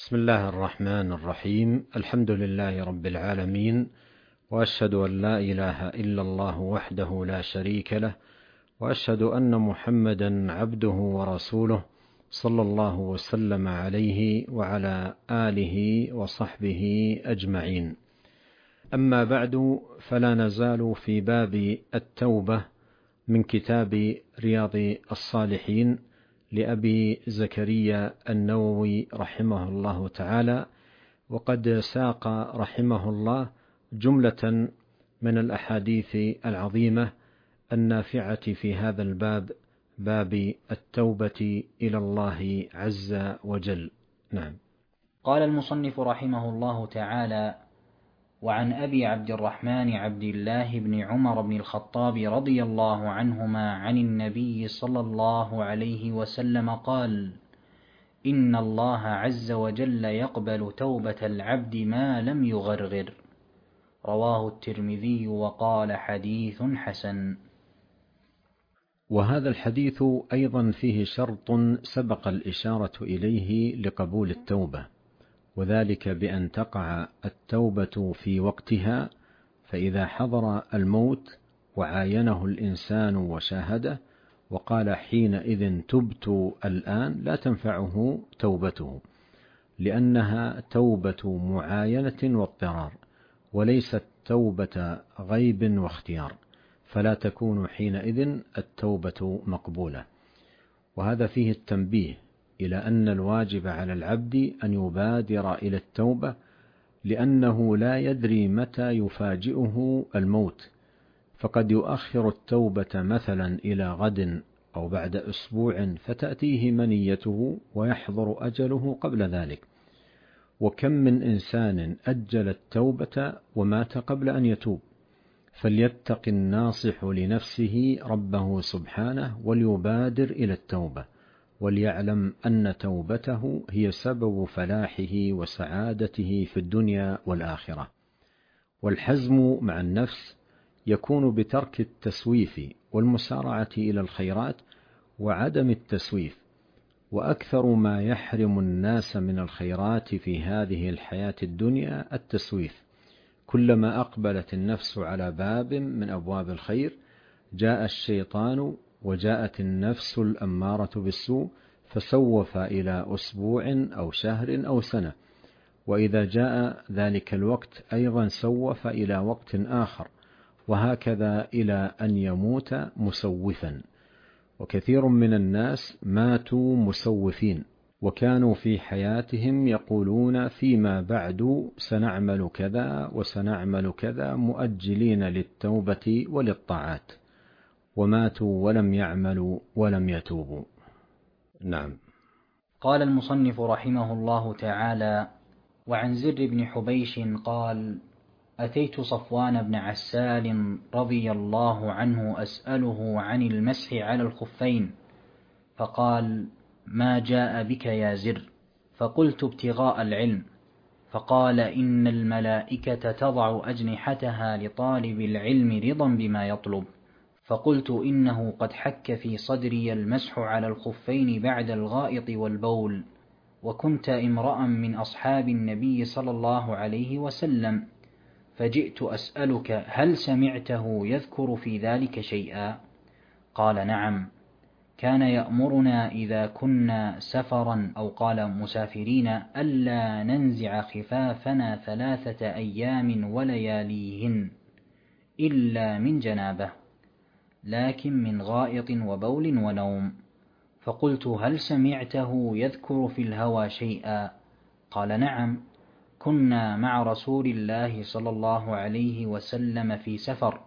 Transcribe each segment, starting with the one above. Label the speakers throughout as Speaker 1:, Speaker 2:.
Speaker 1: بسم الله الرحمن الرحيم. الحمد لله رب العالمين، وأشهد أن لا إله إلا الله وحده لا شريك له، وأشهد أن محمدا عبده ورسوله صلى الله وسلم عليه وعلى آله وصحبه أجمعين. أما بعد، فلا نزال في باب التوبة من كتاب رياض الصالحين لأبي زكريا النووي رحمه الله تعالى، وقد ساق رحمه الله جملة من الأحاديث العظيمة النافعة في هذا الباب، باب التوبة إلى الله عز وجل. نعم.
Speaker 2: قال المصنف رحمه الله تعالى: وعن أبي عبد الرحمن عبد الله بن عمر بن الخطاب رضي الله عنهما عن النبي صلى الله عليه وسلم قال: إن الله عز وجل يقبل توبة العبد ما لم يغرغر. رواه الترمذي وقال حديث حسن.
Speaker 1: وهذا الحديث أيضا فيه شرط سبق الإشارة إليه لقبول التوبة، وذلك بأن تقع التوبة في وقتها، فإذا حضر الموت وعاينه الإنسان وشاهده وقال حينئذ تبت الآن، لا تنفعه توبته، لأنها توبة معاينة واضطرار، وليست توبة غيب واختيار، فلا تكون حينئذ التوبة مقبولة. وهذا فيه التنبيه إلى أن الواجب على العبد أن يبادر إلى التوبة، لأنه لا يدري متى يفاجئه الموت، فقد يؤخر التوبة مثلا إلى غد أو بعد أسبوع، فتأتيه منيته ويحضر أجله قبل ذلك. وكم من إنسان أجل التوبة ومات قبل أن يتوب. فليتق الناصح لنفسه ربه سبحانه وليبادر إلى التوبة، وليعلم أن توبته هي سبب فلاحه وسعادته في الدنيا والآخرة. والحزم مع النفس يكون بترك التسويف والمسارعة إلى الخيرات وعدم التسويف. وأكثر ما يحرم الناس من الخيرات في هذه الحياة الدنيا التسويف. كلما أقبلت النفس على باب من أبواب الخير جاء الشيطان وجاءت النفس الأمارة بالسوء، فسوف إلى أسبوع أو شهر أو سنة، وإذا جاء ذلك الوقت أيضا سوف إلى وقت آخر، وهكذا إلى أن يموت مسوفا. وكثير من الناس ماتوا مسوفين، وكانوا في حياتهم يقولون فيما بعد سنعمل كذا وسنعمل كذا، مؤجلين للتوبة وللطاعات، وماتوا ولم يعملوا ولم يتوبوا. نعم.
Speaker 2: قال المصنف رحمه الله تعالى: وعن زر بن حبيش قال: أتيت صفوان بن عسال رضي الله عنه أسأله عن المسح على الخفين، فقال: ما جاء بك يا زر؟ فقلت: ابتغاء العلم. فقال: إن الملائكة تضع أجنحتها لطالب العلم رضا بما يطلب. فقلت: إنه قد حك في صدري المسح على الخفين بعد الغائط والبول، وكنت امرأ من أصحاب النبي صلى الله عليه وسلم، فجئت أسألك هل سمعته يذكر في ذلك شيئا؟ قال: نعم، كان يأمرنا إذا كنا سفرا أو قال مسافرين ألا ننزع خفافنا 3 أيام ولياليهن إلا من جنابه، لكن من غائط وبول ونوم. فقلت: هل سمعته يذكر في الهوى شيئا؟ قال: نعم، كنا مع رسول الله صلى الله عليه وسلم في سفر،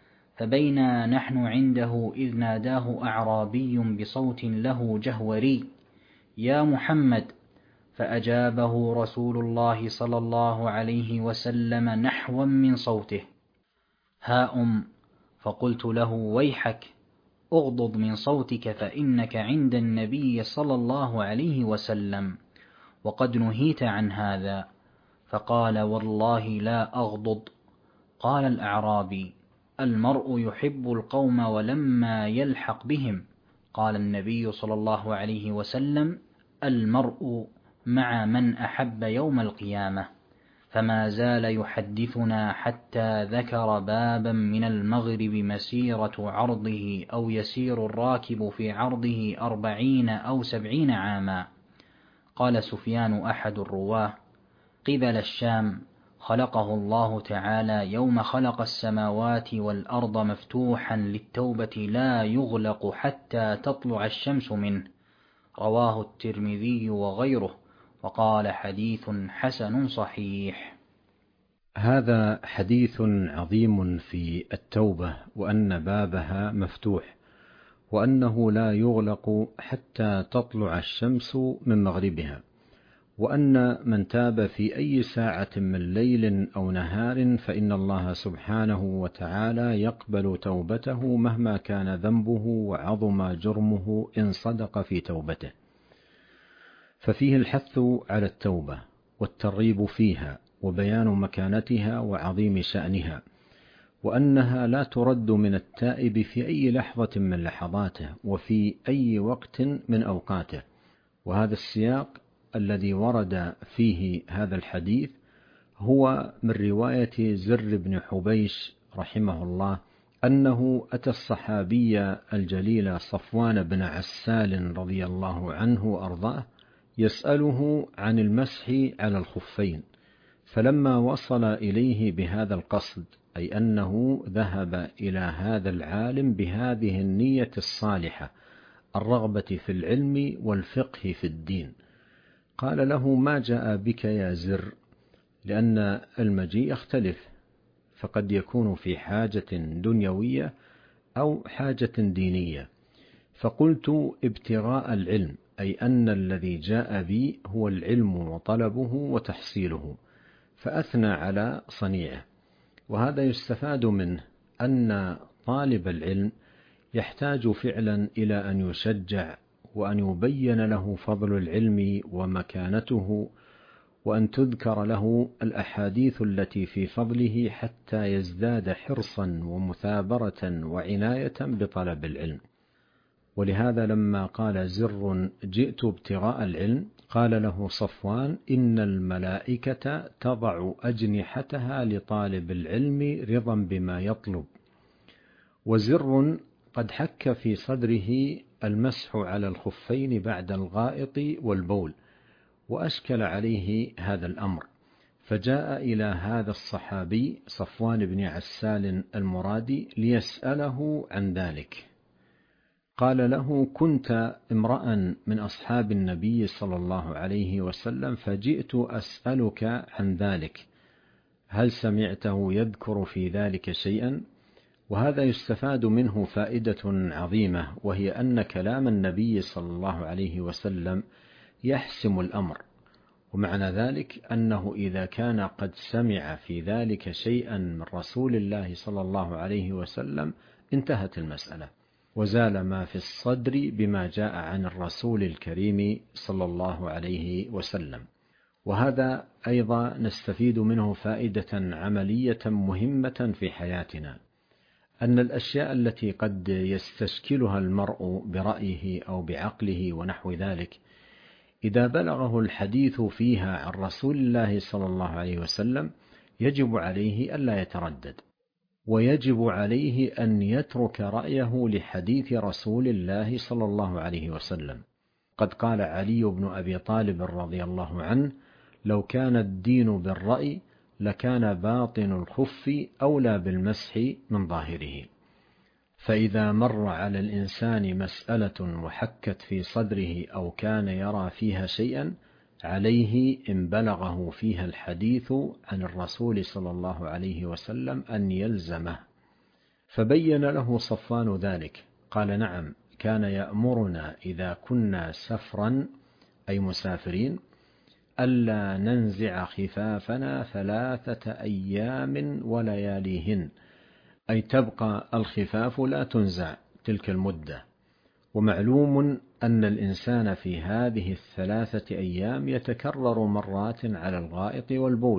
Speaker 2: فبينا نحن عنده إذ ناداه أعرابي بصوت له جهوري: يا محمد! فأجابه رسول الله صلى الله عليه وسلم نحوا من صوته: ها فقلت له: ويحك، اغضض من صوتك، فإنك عند النبي صلى الله عليه وسلم، وقد نهيت عن هذا. فقال: والله لا أغضض. قال الأعرابي: المرء يحب القوم ولما يلحق بهم. قال النبي صلى الله عليه وسلم: المرء مع من أحب يوم القيامة، فما زال يحدثنا حتى ذكر بابا من المغرب مسيرة عرضه أو يسير الراكب في عرضه 40 أو 70 عاما. قال سفيان أحد الرواه: قبل الشام، خلقه الله تعالى يوم خلق السماوات والأرض مفتوحا للتوبة لا يغلق حتى تطلع الشمس منه. رواه الترمذي وغيره، وقال حديث حسن صحيح.
Speaker 1: هذا حديث عظيم في التوبة، وأن بابها مفتوح، وأنه لا يغلق حتى تطلع الشمس من مغربها، وأن من تاب في أي ساعة من ليل أو نهار فإن الله سبحانه وتعالى يقبل توبته مهما كان ذنبه وعظم جرمه إن صدق في توبته. ففيه الحث على التوبة والترغيب فيها، وبيان مكانتها وعظيم شأنها، وأنها لا ترد من التائب في أي لحظة من لحظاته وفي أي وقت من أوقاته. وهذا السياق الذي ورد فيه هذا الحديث هو من رواية زر بن حبيش رحمه الله أنه أتى الصحابي الجليل صفوان بن عسال رضي الله عنه وأرضاه يسأله عن المسح على الخفين، فلما وصل إليه بهذا القصد، أي أنه ذهب إلى هذا العالم بهذه النية الصالحة الرغبة في العلم والفقه في الدين، قال له: ما جاء بك يا زر؟ لأن المجيء يختلف، فقد يكون في حاجة دنيوية أو حاجة دينية. فقلت: ابتغاء العلم، أي أن الذي جاء بي هو العلم وطلبه وتحصيله، فأثنى على صنيعه. وهذا يستفاد منه أن طالب العلم يحتاج فعلا إلى أن يشجع، وأن يبين له فضل العلم ومكانته، وأن تذكر له الأحاديث التي في فضله حتى يزداد حرصا ومثابرة وعناية بطلب العلم. ولهذا لما قال زر: جئت ابتغاء العلم، قال له صفوان: إن الملائكة تضع أجنحتها لطالب العلم رضا بما يطلب. وزر قد حك في صدره المسح على الخفين بعد الغائط والبول، وأشكل عليه هذا الأمر، فجاء إلى هذا الصحابي صفوان بن عسال المرادي ليسأله عن ذلك. قال له: كنت امرأ من أصحاب النبي صلى الله عليه وسلم، فجئت أسألك عن ذلك، هل سمعته يذكر في ذلك شيئا؟ وهذا يستفاد منه فائدة عظيمة، وهي أن كلام النبي صلى الله عليه وسلم يحسم الأمر، ومعنى ذلك أنه إذا كان قد سمع في ذلك شيئا من رسول الله صلى الله عليه وسلم انتهت المسألة، وزال ما في الصدر بما جاء عن الرسول الكريم صلى الله عليه وسلم. وهذا أيضا نستفيد منه فائدة عملية مهمة في حياتنا، أن الأشياء التي قد يستشكلها المرء برأيه أو بعقله ونحو ذلك، إذا بلغه الحديث فيها عن رسول الله صلى الله عليه وسلم يجب عليه ألا يتردد، ويجب عليه أن يترك رأيه لحديث رسول الله صلى الله عليه وسلم. قد قال علي بن أبي طالب رضي الله عنه: لو كان الدين بالرأي لكان باطن الخف أولى بالمسح من ظاهره. فإذا مر على الإنسان مسألة وحكت في صدره أو كان يرى فيها شيئا، عليه إن بلغه فيها الحديث عن الرسول صلى الله عليه وسلم أن يلزمه. فبين له صفوان ذلك، قال: نعم، كان يأمرنا إذا كنا سفرا، أي مسافرين، ألا ننزع خفافنا 3 أيام ولياليهن، أي تبقى الخفاف لا تنزع تلك المدة. ومعلوم أن الإنسان في هذه 3 أيام يتكرر مرات على الغائط والبول،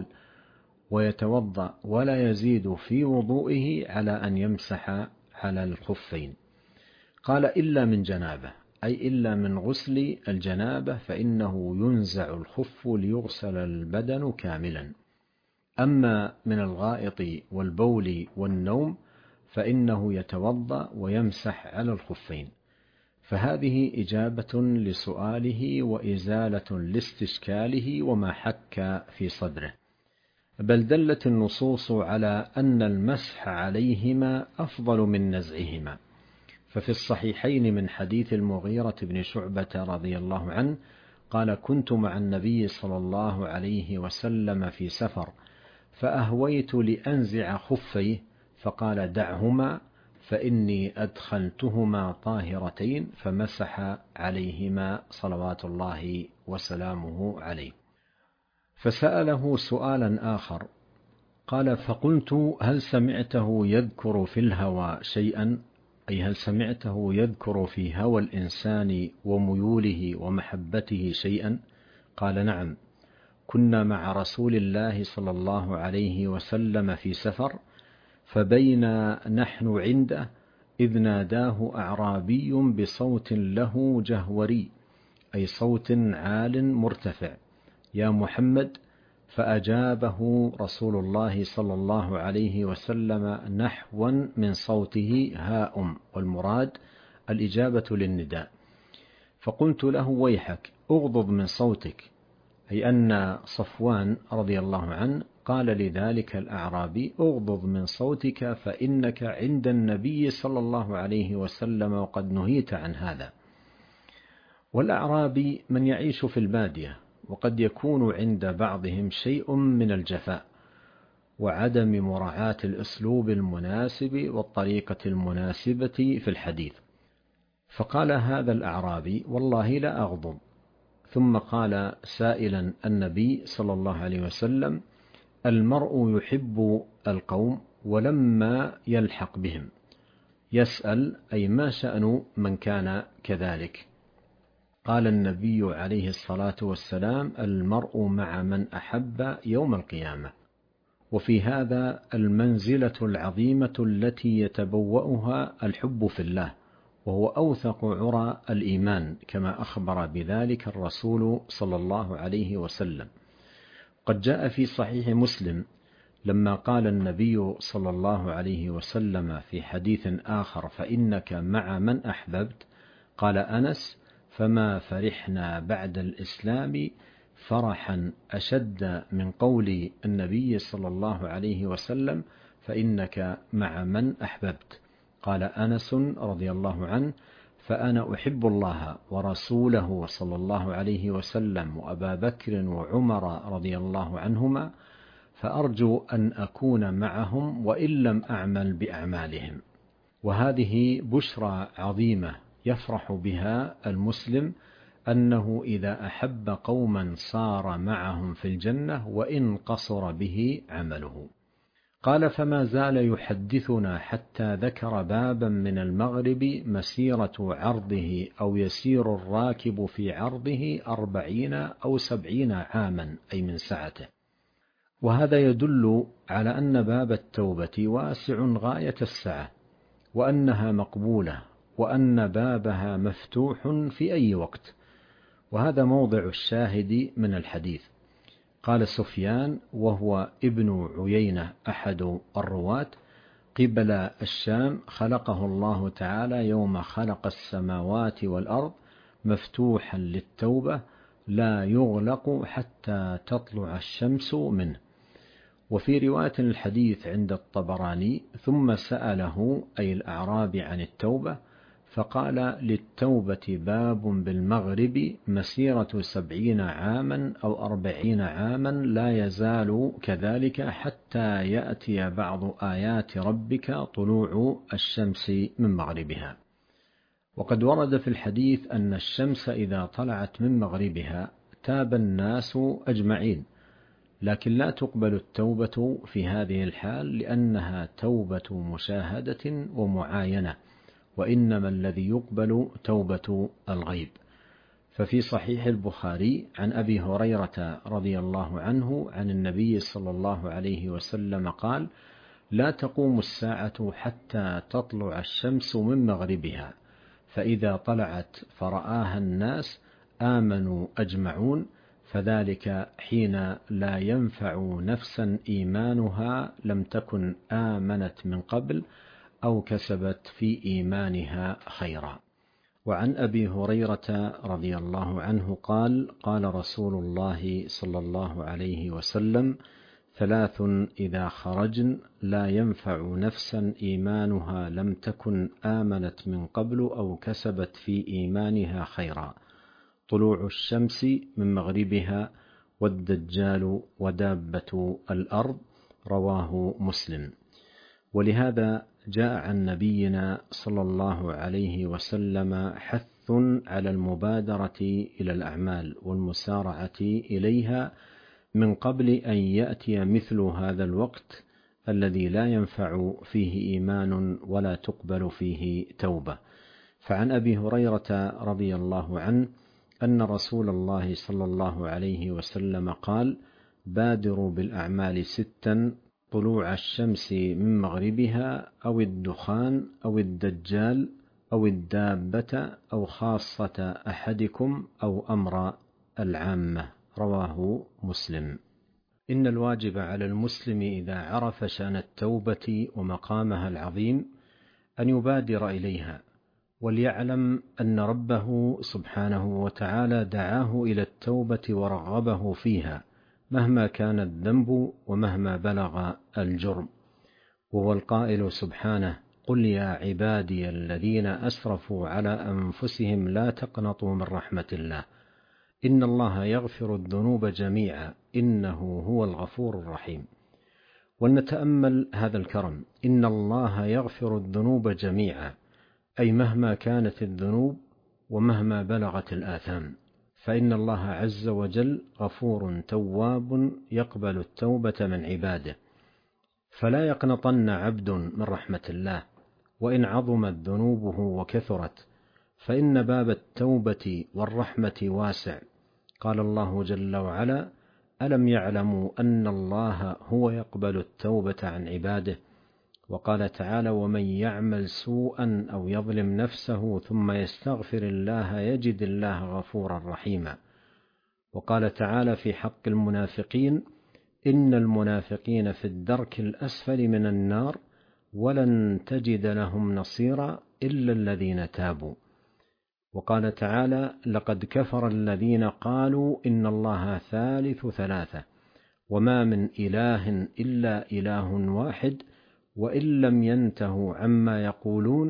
Speaker 1: ويتوضأ ولا يزيد في وضوئه على أن يمسح على الخفين. قال: إلا من جنابة، أي إلا من غسل الجنابة فإنه ينزع الخف ليغسل البدن كاملا. أما من الغائط والبول والنوم فإنه يتوضأ ويمسح على الخفين. فهذه إجابة لسؤاله وإزالة لاستشكاله وما حك في صدره. بل دلت النصوص على أن المسح عليهما أفضل من نزعهما. ففي الصحيحين من حديث المغيرة بن شعبة رضي الله عنه قال: كنت مع النبي صلى الله عليه وسلم في سفر فأهويت لأنزع خفيه فقال: دعهما فإني أدخلتهما طاهرتين، فمسح عليهما صلوات الله وسلامه عليه. فسأله سؤالا آخر قال: فقلت: هل سمعته يذكر في الهوى شيئا؟ أي هل سمعته يذكر في هوى الإنسان وميوله ومحبته شيئا؟ قال: نعم، كنا مع رسول الله صلى الله عليه وسلم في سفر، فبينا نحن عنده إذ ناداه أعرابي بصوت له جهوري، أي صوت عال مرتفع: يا محمد. فأجابه رسول الله صلى الله عليه وسلم نحوا من صوته هاء، والمراد الإجابة للنداء. فقلت له: ويحك، أغضض من صوتك. أي أن صفوان رضي الله عنه قال لذلك الأعرابي: أغضض من صوتك فإنك عند النبي صلى الله عليه وسلم وقد نهيت عن هذا. والأعرابي من يعيش في البادية، وقد يكون عند بعضهم شيء من الجفاء وعدم مراعاة الأسلوب المناسب والطريقة المناسبة في الحديث. فقال هذا الأعرابي: والله لا أغضب. ثم قال سائلا النبي صلى الله عليه وسلم: المرء يحب القوم ولما يلحق بهم. يسأل: أي ما شأن من كان كذلك؟ قال النبي عليه الصلاة والسلام: المرء مع من أحب يوم القيامة. وفي هذا المنزلة العظيمة التي يتبوأها الحب في الله، وهو أوثق عرى الإيمان، كما أخبر بذلك الرسول صلى الله عليه وسلم. قد جاء في صحيح مسلم لما قال النبي صلى الله عليه وسلم في حديث آخر: فإنك مع من أحببت. قال أنس: فما فرحنا بعد الإسلام فرحا أشد من قول النبي صلى الله عليه وسلم: فإنك مع من أحببت. قال أنس رضي الله عنه: فأنا أحب الله ورسوله صلى الله عليه وسلم وأبا بكر وعمر رضي الله عنهما، فأرجو أن أكون معهم وإن لم أعمل بأعمالهم. وهذه بشرى عظيمة يفرح بها المسلم، أنه إذا أحب قوما صار معهم في الجنة وإن قصر به عمله. قال: فما زال يحدثنا حتى ذكر بابا من المغرب مسيرة عرضه أو يسير الراكب في عرضه 40 أو 70 عاما، أي من سعته. وهذا يدل على أن باب التوبة واسع غاية السعة، وأنها مقبولة، وأن بابها مفتوح في أي وقت. وهذا موضع الشاهد من الحديث. قال سفيان وهو ابن عيينة أحد الرواة: قبل الشام خلقه الله تعالى يوم خلق السماوات والأرض مفتوحا للتوبة لا يغلق حتى تطلع الشمس منه. وفي رواية الحديث عند الطبراني: ثم سأله أي الأعرابي عن التوبة، فقال: للتوبة باب بالمغرب مسيرة 70 عاما أو 40 عاما لا يزال كذلك حتى يأتي بعض آيات ربك طلوع الشمس من مغربها. وقد ورد في الحديث أن الشمس إذا طلعت من مغربها تاب الناس أجمعين، لكن لا تقبل التوبة في هذه الحال لأنها توبة مشاهدة ومعاينة، وإنما الذي يقبل توبة الغيب. ففي صحيح البخاري عن أبي هريرة رضي الله عنه عن النبي صلى الله عليه وسلم قال: لا تقوم الساعة حتى تطلع الشمس من مغربها، فإذا طلعت فرآها الناس آمنوا أجمعون، فذلك حين لا ينفع نفسا إيمانها لم تكن آمنت من قبل أو كسبت في إيمانها خيرا. وعن أبي هريرة رضي الله عنه قال: قال رسول الله صلى الله عليه وسلم: 3 إذا خرجن لا ينفع نفسا إيمانها لم تكن آمنت من قبل أو كسبت في إيمانها خيرا: طلوع الشمس من مغربها، والدجال، ودابة الأرض. رواه مسلم. ولهذا جاء عن نبينا صلى الله عليه وسلم حث على المبادرة إلى الأعمال والمسارعة إليها من قبل أن يأتي مثل هذا الوقت الذي لا ينفع فيه إيمان ولا تقبل فيه توبة. فعن أبي هريرة رضي الله عنه أن رسول الله صلى الله عليه وسلم قال: بادروا بالأعمال 6: طلوع الشمس من مغربها، أو الدخان، أو الدجال، أو الدابة، أو خاصة أحدكم، أو أمر العامة. رواه مسلم. إن الواجب على المسلم إذا عرف شأن التوبة ومقامها العظيم أن يبادر إليها، وليعلم أن ربه سبحانه وتعالى دعاه إلى التوبة ورغبه فيها مهما كان الذنب ومهما بلغ الجرم. وهو القائل سبحانه: قل يا عبادي الذين أسرفوا على أنفسهم لا تقنطوا من رحمة الله إن الله يغفر الذنوب جميعا إنه هو الغفور الرحيم. ولنتأمل هذا الكرم: إن الله يغفر الذنوب جميعا، أي مهما كانت الذنوب ومهما بلغت الآثام، فإن الله عز وجل غفور تواب يقبل التوبة من عباده، فلا يقنطن عبد من رحمة الله وإن عظمت ذنوبه وكثرت، فإن باب التوبة والرحمة واسع. قال الله جل وعلا: ألم يعلموا أن الله هو يقبل التوبة عن عباده. وقال تعالى: ومن يعمل سوءا أو يظلم نفسه ثم يستغفر الله يجد الله غفورا رحيما. وقال تعالى في حق المنافقين: إن المنافقين في الدرك الأسفل من النار ولن تجد لهم نصيرا إلا الذين تابوا. وقال تعالى: لقد كفر الذين قالوا إن الله ثالث ثلاثة وما من إله إلا إله واحد وإن لم ينتهوا عما يقولون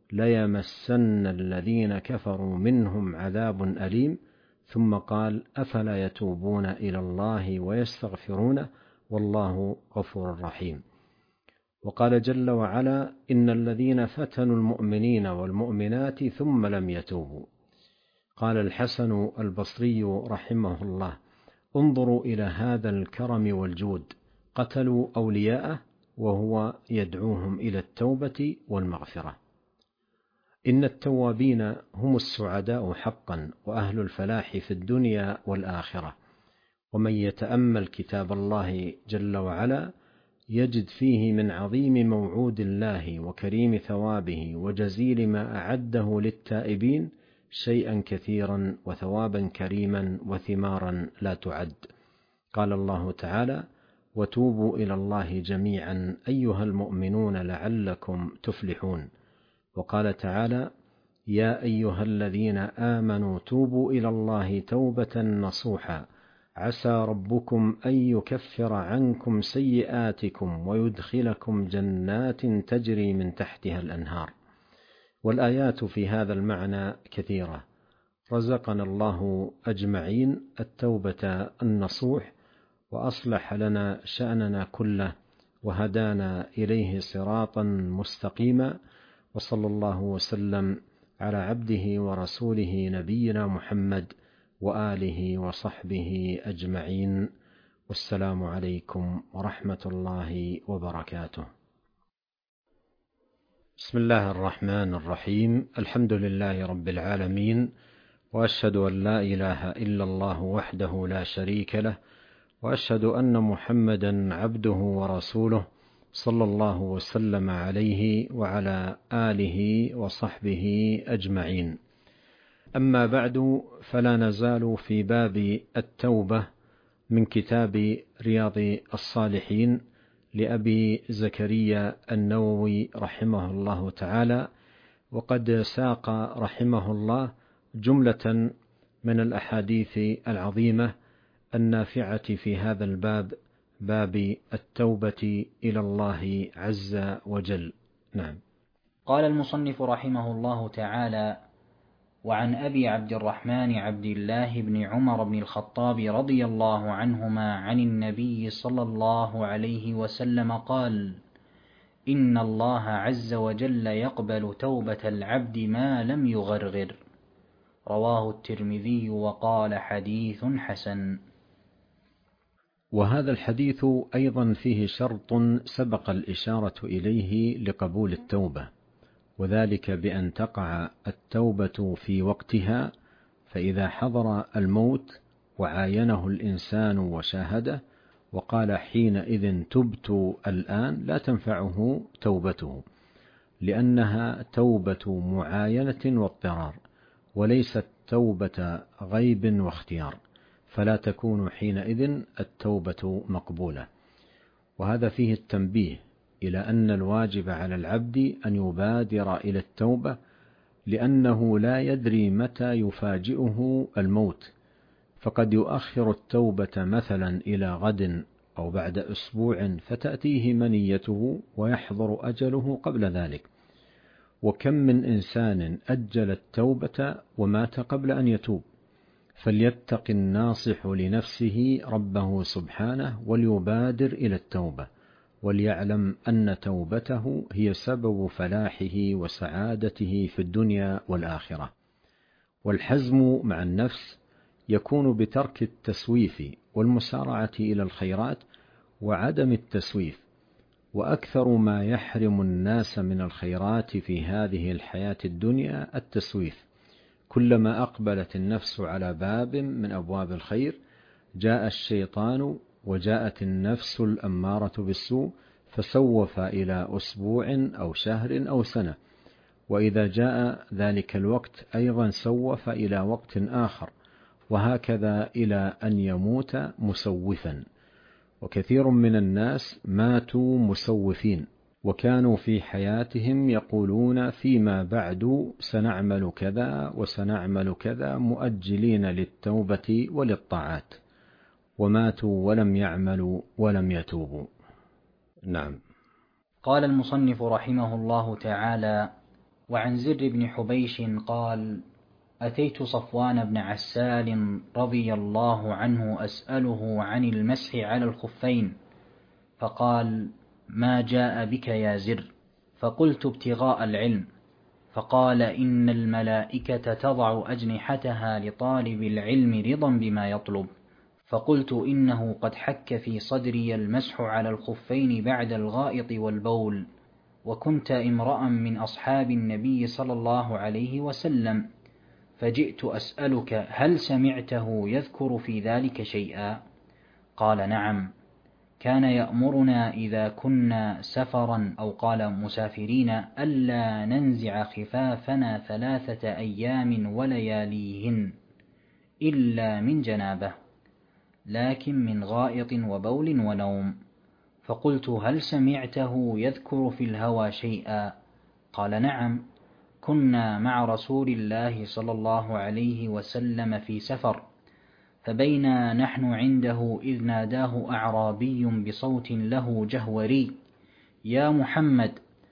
Speaker 1: ليمسن الذين كفروا منهم عذاب أليم. ثم قال: أفلا يتوبون إلى الله ويستغفرونه والله غفور رحيم. وقال جل وعلا: إن الذين فتنوا المؤمنين والمؤمنات ثم لم يتوبوا. قال الحسن البصري رحمه الله: انظروا إلى هذا الكرم والجود، قتلوا أولياءه وهو يدعوهم إلى التوبة والمغفرة. إن التوابين هم السعداء حقا وأهل الفلاح في الدنيا والآخرة. ومن يتأمل كتاب الله جل وعلا يجد فيه من عظيم موعود الله وكريم ثوابه وجزيل ما أعده للتائبين شيئا كثيرا وثوابا كريما وثمارا لا تعد. قال الله تعالى: وتوبوا إلى الله جميعا أيها المؤمنون لعلكم تفلحون. وقال تعالى: يا أيها الذين آمنوا توبوا إلى الله توبة نصوحا عسى ربكم أن يكفر عنكم سيئاتكم ويدخلكم جنات تجري من تحتها الأنهار. والآيات في هذا المعنى كثيرة. رزقنا الله أجمعين التوبة النصوح، وأصلح لنا شأننا كله، وهدانا إليه صراطا مستقيما. وصلى الله وسلم على عبده ورسوله نبينا محمد وآله وصحبه أجمعين. والسلام عليكم ورحمة الله وبركاته. بسم الله الرحمن الرحيم. الحمد لله رب العالمين، وأشهد أن لا إله إلا الله وحده لا شريك له، وأشهد أن محمدا عبده ورسوله صلى الله وسلم عليه وعلى آله وصحبه أجمعين. أما بعد، فلا نزال في باب التوبة من كتاب رياض الصالحين لأبي زكريا النووي رحمه الله تعالى، وقد ساق رحمه الله جملة من الأحاديث العظيمة النافعة في هذا الباب، باب التوبة إلى الله عز وجل. نعم.
Speaker 2: قال المصنف رحمه الله تعالى: وعن أبي عبد الرحمن عبد الله بن عمر بن الخطاب رضي الله عنهما عن النبي صلى الله عليه وسلم قال: إن الله عز وجل يقبل توبة العبد ما لم يغرغر. رواه الترمذي وقال حديث حسن.
Speaker 1: وهذا الحديث أيضا فيه شرط سبق الإشارة إليه لقبول التوبة، وذلك بأن تقع التوبة في وقتها، فإذا حضر الموت وعاينه الإنسان وشاهده وقال حينئذ تبت الآن، لا تنفعه توبته، لأنها توبة معاينة واضطرار، وليست توبة غيب واختيار، فلا تكون حينئذ التوبة مقبولة. وهذا فيه التنبيه إلى أن الواجب على العبد أن يبادر إلى التوبة، لأنه لا يدري متى يفاجئه الموت، فقد يؤخر التوبة مثلا إلى غد أو بعد أسبوع، فتأتيه منيته ويحضر أجله قبل ذلك. وكم من إنسان أجل التوبة ومات قبل أن يتوب. فليتق الناصح لنفسه ربه سبحانه وليبادر إلى التوبة، وليعلم أن توبته هي سبب فلاحه وسعادته في الدنيا والآخرة. والحزم مع النفس يكون بترك التسويف والمسارعة إلى الخيرات وعدم التسويف. وأكثر ما يحرم الناس من الخيرات في هذه الحياة الدنيا التسويف. كلما أقبلت النفس على باب من أبواب الخير جاء الشيطان وجاءت النفس الأمارة بالسوء فسوف إلى أسبوع أو شهر أو سنة، وإذا جاء ذلك الوقت أيضا سوف إلى وقت آخر، وهكذا إلى أن يموت مسوفا. وكثير من الناس ماتوا مسوفين، وكانوا في حياتهم يقولون فيما بعد سنعمل كذا وسنعمل كذا، مؤجلين للتوبة وللطاعات، وماتوا ولم يعملوا ولم يتوبوا. نعم.
Speaker 2: قال المصنف رحمه الله تعالى: وعن زر بن حبيش قال: أتيت صفوان بن عسال رضي الله عنه أسأله عن المسح على الخفين، فقال: ما جاء بك يا زر؟ فقلت: ابتغاء العلم. فقال: إن الملائكة تضع أجنحتها لطالب العلم رضا بما يطلب. فقلت: إنه قد حك في صدري المسح على الخفين بعد الغائط والبول، وكنت امرأ من أصحاب النبي صلى الله عليه وسلم، فجئت أسألك هل سمعته يذكر في ذلك شيئا؟ قال: نعم، كان يأمرنا إذا كنا سفرا أو قال مسافرين ألا ننزع خفافنا 3 أيام ولياليهن إلا من جنابه، لكن من غائط وبول ونوم. فقلت: هل سمعته يذكر في الهوى شيئا؟ قال: نعم، كنا مع رسول الله صلى الله عليه وسلم في سفر، فبينا نحن عنده إذ ناداه أعرابي بصوت له جهوري: يا محمد!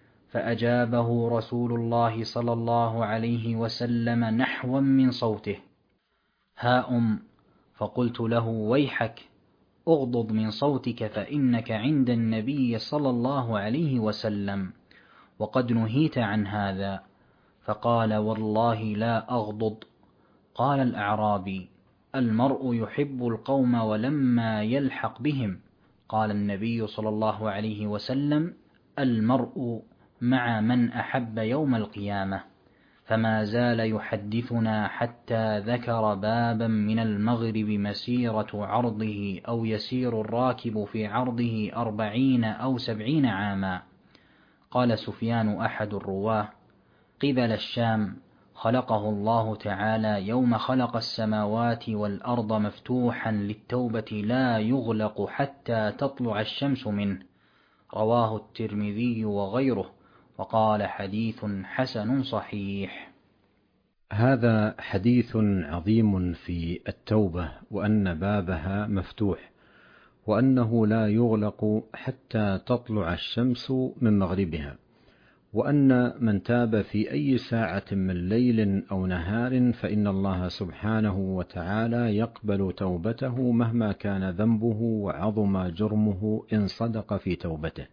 Speaker 2: فأجابه رسول الله صلى الله عليه وسلم نحوا من صوته: ها فقلت له: ويحك، اغضض من صوتك فإنك عند النبي صلى الله عليه وسلم، وقد نهيت عن هذا. فقال: والله لا أغضض. قال الأعرابي: المرء يحب القوم ولما يلحق بهم. قال النبي صلى الله عليه وسلم: المرء مع من أحب يوم القيامة. فما زال يحدثنا حتى ذكر بابا من المغرب مسيرة عرضه أو يسير الراكب في عرضه 40 أو 70 عاما. قال سفيان أحد الرواه: قبل الشام، خلقه الله تعالى يوم خلق السماوات والأرض مفتوحا للتوبة لا يغلق حتى تطلع الشمس منه. رواه الترمذي وغيره، وقال حديث حسن صحيح.
Speaker 1: هذا حديث عظيم في التوبة، وأن بابها مفتوح، وأنه لا يغلق حتى تطلع الشمس من مغربها، وأن من تاب في أي ساعة من ليل أو نهار فإن الله سبحانه وتعالى يقبل توبته مهما كان ذنبه وعظم جرمه إن صدق في توبته.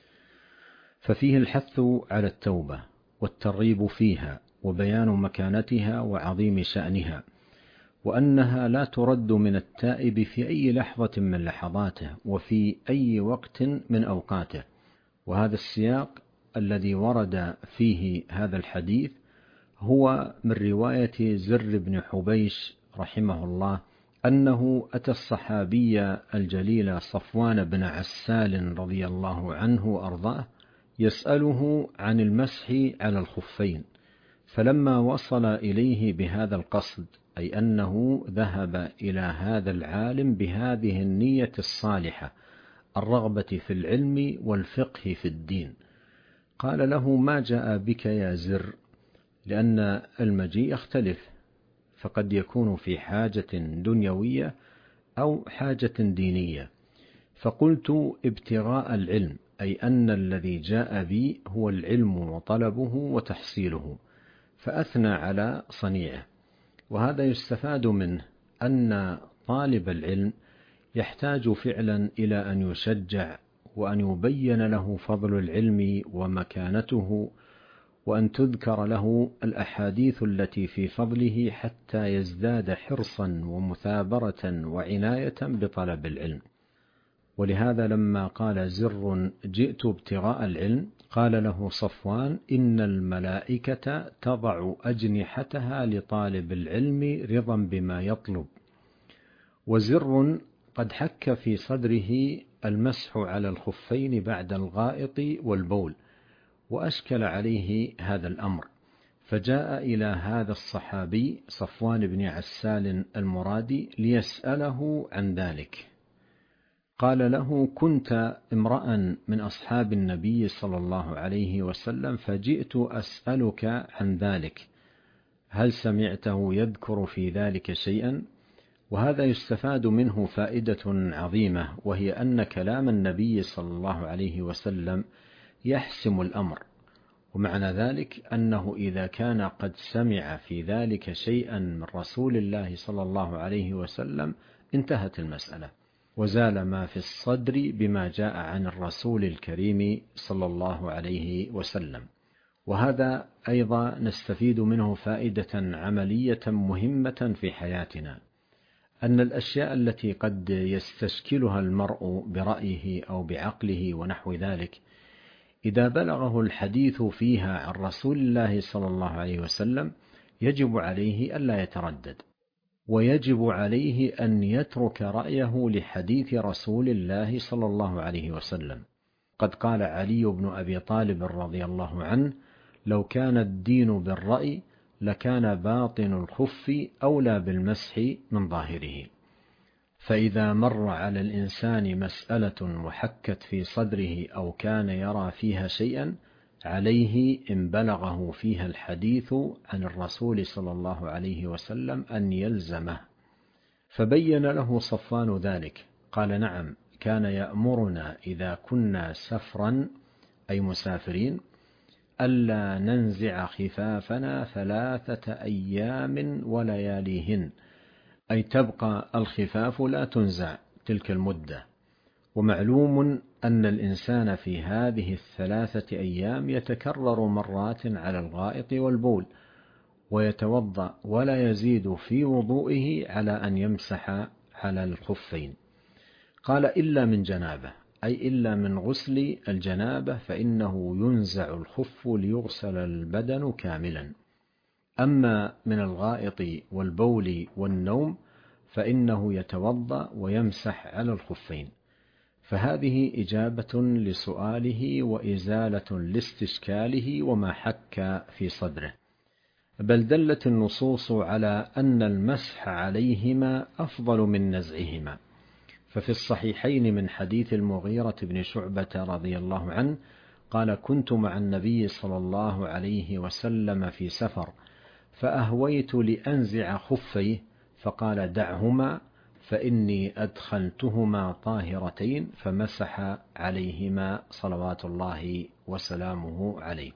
Speaker 1: ففيه الحث على التوبة والترغيب فيها، وبيان مكانتها وعظيم شأنها، وأنها لا ترد من التائب في أي لحظة من لحظاته وفي أي وقت من أوقاته. وهذا السياق الذي ورد فيه هذا الحديث هو من رواية زر بن حبيش رحمه الله أنه أتى الصحابي الجليل صفوان بن عسال رضي الله عنه وأرضاه يسأله عن المسح على الخفين، فلما وصل إليه بهذا القصد، أي أنه ذهب إلى هذا العالم بهذه النية الصالحة الرغبة في العلم والفقه في الدين، قال له: ما جاء بك يا زر؟ لأن المجيء يختلف، فقد يكون في حاجة دنيوية أو حاجة دينية. فقلت: ابتغاء العلم، أي أن الذي جاء بي هو العلم وطلبه وتحصيله، فأثنى على صنيعه. وهذا يستفاد منه أن طالب العلم يحتاج فعلا إلى أن يشجع، وأن يبين له فضل العلم ومكانته، وأن تذكر له الأحاديث التي في فضله حتى يزداد حرصا ومثابرة وعناية بطلب العلم. ولهذا لما قال زر: جئت ابتغاء العلم، قال له صفوان: إن الملائكة تضع أجنحتها لطالب العلم رضا بما يطلب. وزر قد حك في صدره المسح على الخفين بعد الغائط والبول، وأشكل عليه هذا الأمر، فجاء إلى هذا الصحابي صفوان بن عسال المرادي ليسأله عن ذلك. قال له: كنت امرأ من أصحاب النبي صلى الله عليه وسلم، فجئت أسألك عن ذلك، هل سمعته يذكر في ذلك شيئا؟ وهذا يستفاد منه فائدة عظيمة، وهي أن كلام النبي صلى الله عليه وسلم يحسم الأمر، ومعنى ذلك أنه إذا كان قد سمع في ذلك شيئا من رسول الله صلى الله عليه وسلم انتهت المسألة، وزال ما في الصدر بما جاء عن الرسول الكريم صلى الله عليه وسلم. وهذا أيضا نستفيد منه فائدة عملية مهمة في حياتنا، أن الأشياء التي قد يستشكلها المرء برأيه أو بعقله ونحو ذلك، إذا بلغه الحديث فيها عن رسول الله صلى الله عليه وسلم يجب عليه ألا يتردد، ويجب عليه أن يترك رأيه لحديث رسول الله صلى الله عليه وسلم. قد قال علي بن أبي طالب رضي الله عنه: لو كان الدين بالرأي لكان باطن الخف أولى بالمسح من ظاهره. فإذا مر على الإنسان مسألة وحكت في صدره أو كان يرى فيها شيئا، عليه إن بلغه فيها الحديث عن الرسول صلى الله عليه وسلم أن يلزمه. فبين له صفوان ذلك، قال: نعم، كان يأمرنا إذا كنا سفرا، أي مسافرين، ألا ننزع خفافنا 3 أيام ولياليهن، أي تبقى الخفاف لا تنزع تلك المدة. ومعلوم أن الإنسان في هذه 3 أيام يتكرر مرات على الغائط والبول، ويتوضأ ولا يزيد في وضوئه على أن يمسح على الخفين. قال: إلا من جنابه، أي إلا من غسل الجنابة، فإنه ينزع الخف ليغسل البدن كاملا. أما من الغائط والبول والنوم فإنه يتوضأ ويمسح على الخفين. فهذه إجابة لسؤاله وإزالة لاستشكاله وما حك في صدره. بل دلت النصوص على أن المسح عليهما أفضل من نزعهما. ففي الصحيحين من حديث المغيرة بن شعبة رضي الله عنه قال: كنت مع النبي صلى الله عليه وسلم في سفر فأهويت لأنزع خفيه فقال: دعهما فإني أدخلتهما طاهرتين، فمسح عليهما صلوات الله وسلامه عليه.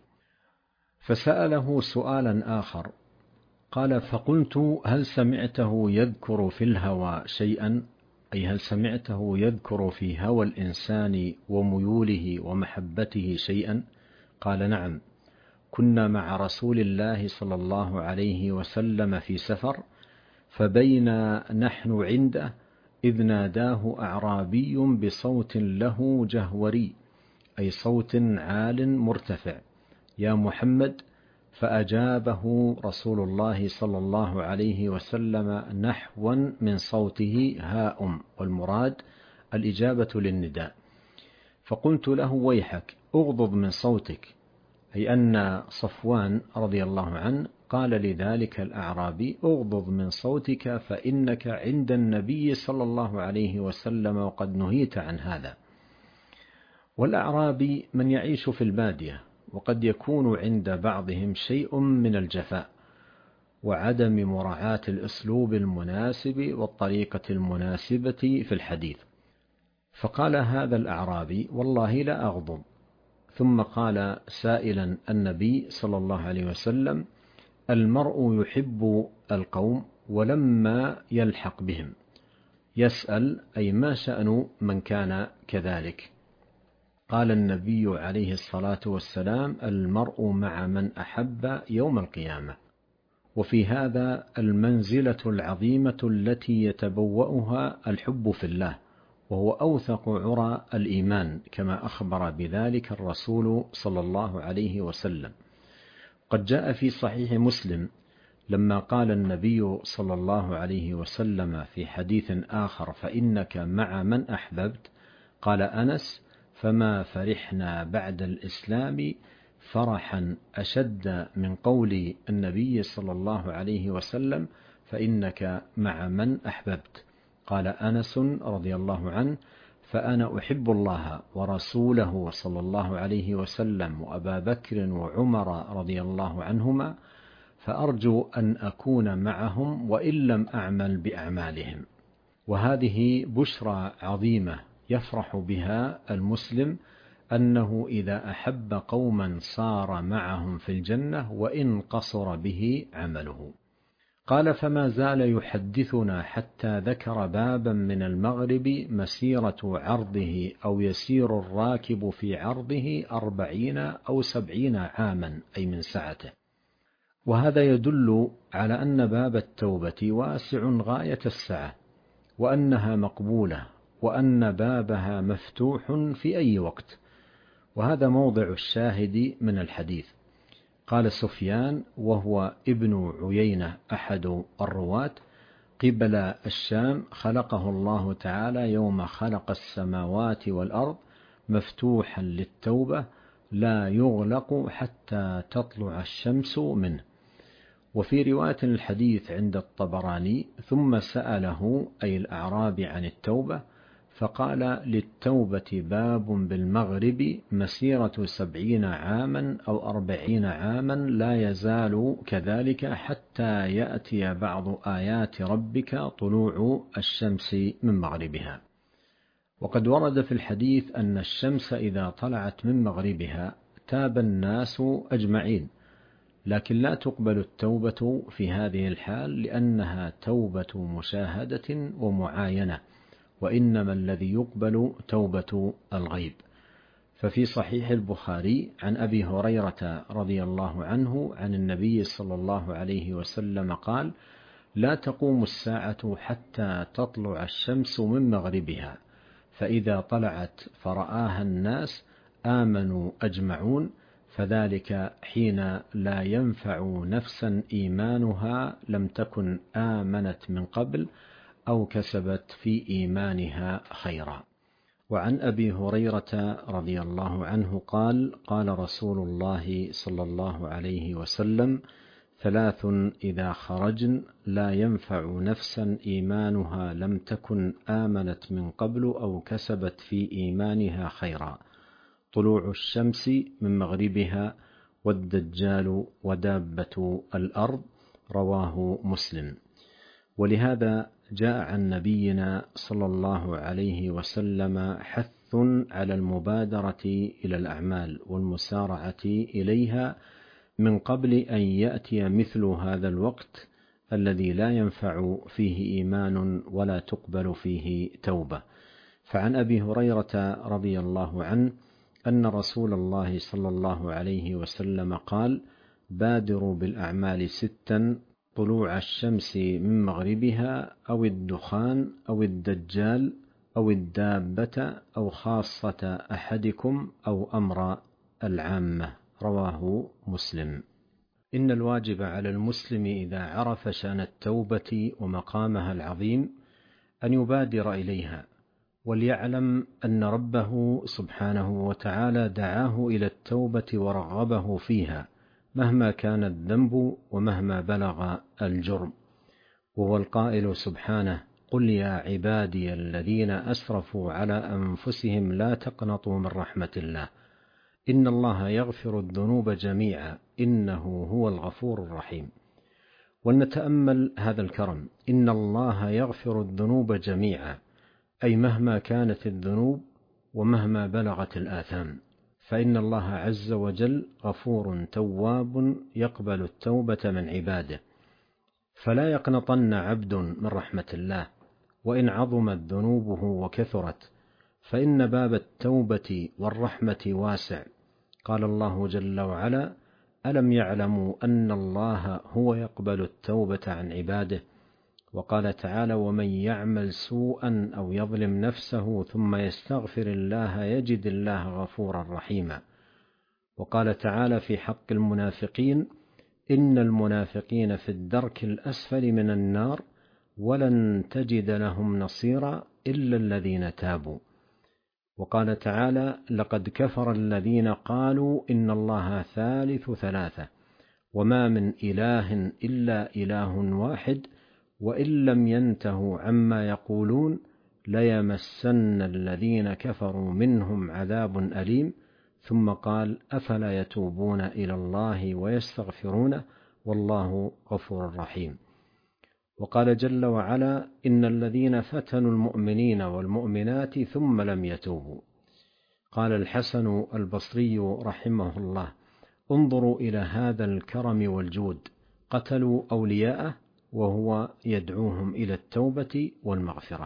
Speaker 1: فسأله سؤالا آخر قال: فقلت: هل سمعته يذكر في الهوى شيئا؟ أي هل سمعته يذكر في هوى الإنسان وميوله ومحبته شيئا؟ قال: نعم، كنا مع رسول الله صلى الله عليه وسلم في سفر، فبينا نحن عنده إذ ناداه أعرابي بصوت له جهوري، أي صوت عال مرتفع: يا محمد. فأجابه رسول الله صلى الله عليه وسلم نحوا من صوته هاء، والمراد الإجابة للنداء. فقلت له: ويحك، أغضض من صوتك. أي أن صفوان رضي الله عنه قال لذلك الأعرابي: أغضض من صوتك فإنك عند النبي صلى الله عليه وسلم وقد نهيت عن هذا. والأعرابي من يعيش في البادية، وقد يكون عند بعضهم شيء من الجفاء وعدم مراعاة الأسلوب المناسب والطريقة المناسبة في الحديث. فقال هذا الأعرابي: والله لا أغضب. ثم قال سائلا النبي صلى الله عليه وسلم: المرء يحب القوم ولما يلحق بهم يسأل: أي ما شأن من كان كذلك؟ قال النبي عليه الصلاة والسلام: المرء مع من أحب يوم القيامة. وفي هذا المنزلة العظيمة التي يتبوأها الحب في الله، وهو أوثق عرى الإيمان، كما أخبر بذلك الرسول صلى الله عليه وسلم. قد جاء في صحيح مسلم لما قال النبي صلى الله عليه وسلم في حديث آخر: فإنك مع من أحببت. قال أنس: فما فرحنا بعد الإسلام فرحا أشد من قول النبي صلى الله عليه وسلم: فإنك مع من أحببت. قال أنس رضي الله عنه: فأنا أحب الله ورسوله صلى الله عليه وسلم وأبا بكر وعمر رضي الله عنهما، فأرجو أن أكون معهم وإن لم أعمل بأعمالهم. وهذه بشرى عظيمة يفرح بها المسلم، أنه إذا أحب قوما صار معهم في الجنة وإن قصر به عمله. قال: فما زال يحدثنا حتى ذكر بابا من المغرب مسيرة عرضه أو يسير الراكب في عرضه 40 أو 70 عاما، أي من سعته. وهذا يدل على أن باب التوبة واسع غاية السعة، وأنها مقبولة، وأن بابها مفتوح في أي وقت. وهذا موضع الشاهد من الحديث. قال سفيان وهو ابن عيينة أحد الرواة: قبل الشام خلقه الله تعالى يوم خلق السماوات والأرض مفتوحا للتوبة لا يغلق حتى تطلع الشمس منه. وفي رواية الحديث عند الطبراني: ثم سأله أي الأعرابي عن التوبة، فقال: للتوبة باب بالمغرب مسيرة 70 عاما أو 40 عاما لا يزال كذلك حتى يأتي بعض آيات ربك طلوع الشمس من مغربها. وقد ورد في الحديث أن الشمس إذا طلعت من مغربها تاب الناس أجمعين، لكن لا تقبل التوبة في هذه الحال، لأنها توبة مشاهدة ومعاينة، وإنما الذي يقبل توبة الغيب. ففي صحيح البخاري عن أبي هريرة رضي الله عنه عن النبي صلى الله عليه وسلم قال: لا تقوم الساعة حتى تطلع الشمس من مغربها، فإذا طلعت فرآها الناس آمنوا أجمعون، فذلك حين لا ينفع نفسا إيمانها لم تكن آمنت من قبل أو كسبت في إيمانها خيرا. وعن أبي هريرة رضي الله عنه قال: قال رسول الله صلى الله عليه وسلم: 3 إذا خرجن لا ينفع نفسا إيمانها لم تكن آمنت من قبل أو كسبت في إيمانها خيرا: طلوع الشمس من مغربها، والدجال، ودابة الأرض. رواه مسلم. ولهذا جاء عن نبينا صلى الله عليه وسلم حث على المبادرة إلى الأعمال والمسارعة إليها من قبل أن يأتي مثل هذا الوقت الذي لا ينفع فيه إيمان ولا تقبل فيه توبة. فعن أبي هريرة رضي الله عنه أن رسول الله صلى الله عليه وسلم قال: بادروا بالأعمال 6: طلوع الشمس من مغربها، أو الدخان، أو الدجال، أو الدابة، أو خاصة أحدكم، أو أمر العامة. رواه مسلم. إن الواجب على المسلم إذا عرف شأن التوبة ومقامها العظيم أن يبادر إليها، وليعلم أن ربه سبحانه وتعالى دعاه إلى التوبة ورغبه فيها مهما كان الذنب ومهما بلغ الجرم، وهو القائل سبحانه: قل يا عبادي الذين أسرفوا على أنفسهم لا تقنطوا من رحمة الله إن الله يغفر الذنوب جميعا إنه هو الغفور الرحيم. ولنتأمل هذا الكرم: إن الله يغفر الذنوب جميعا، أي مهما كانت الذنوب ومهما بلغت الآثام، فإن الله عز وجل غفور تواب يقبل التوبة من عباده، فلا يقنطن عبد من رحمة الله وإن عظمت ذنوبه وكثرت، فإن باب التوبة والرحمة واسع. قال الله جل وعلا: ألم يعلموا أن الله هو يقبل التوبة عن عباده. وقال تعالى: ومن يعمل سوءا أو يظلم نفسه ثم يستغفر الله يجد الله غفورا رحيما. وقال تعالى في حق المنافقين: إن المنافقين في الدرك الأسفل من النار ولن تجد لهم نصيرا إلا الذين تابوا. وقال تعالى: لقد كفر الذين قالوا إن الله ثالث ثلاثة وما من إله إلا إله واحد وإن لم ينتهوا عما يقولون ليمسن الذين كفروا منهم عذاب أليم. ثم قال: أفلا يتوبون إلى الله ويستغفرونه والله غفور رحيم. وقال جل وعلا: إن الذين فتنوا المؤمنين والمؤمنات ثم لم يتوبوا. قال الحسن البصري رحمه الله: انظروا إلى هذا الكرم والجود، قتلوا أولياءه وهو يدعوهم إلى التوبة والمغفرة.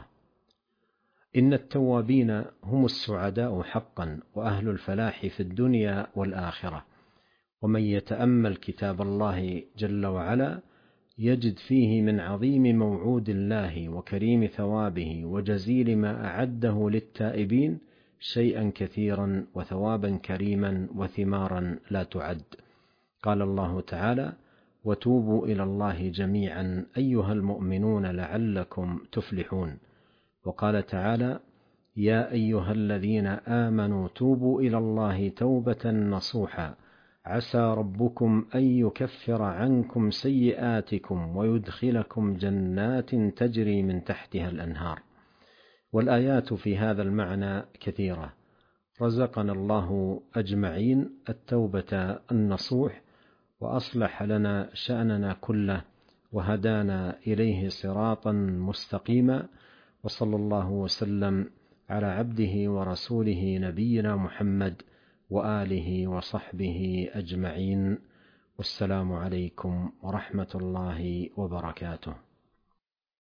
Speaker 1: إن التوابين هم السعداء حقا وأهل الفلاح في الدنيا والآخرة. ومن يتأمل كتاب الله جل وعلا يجد فيه من عظيم موعود الله وكريم ثوابه وجزيل ما أعده للتائبين شيئا كثيرا وثوابا كريما وثمارا لا تعد. قال الله تعالى: وتوبوا إلى الله جميعا أيها المؤمنون لعلكم تفلحون. وقال تعالى: يا أيها الذين آمنوا توبوا إلى الله توبة نصوحا عسى ربكم أن يكفر عنكم سيئاتكم ويدخلكم جنات تجري من تحتها الأنهار. والآيات في هذا المعنى كثيرة. رزقنا الله أجمعين التوبة النصوح، وأصلح لنا شأننا كله، وهدانا إليه صراطا مستقيما. وصلى الله وسلم على عبده ورسوله نبينا محمد وآله وصحبه أجمعين. والسلام عليكم ورحمة الله وبركاته.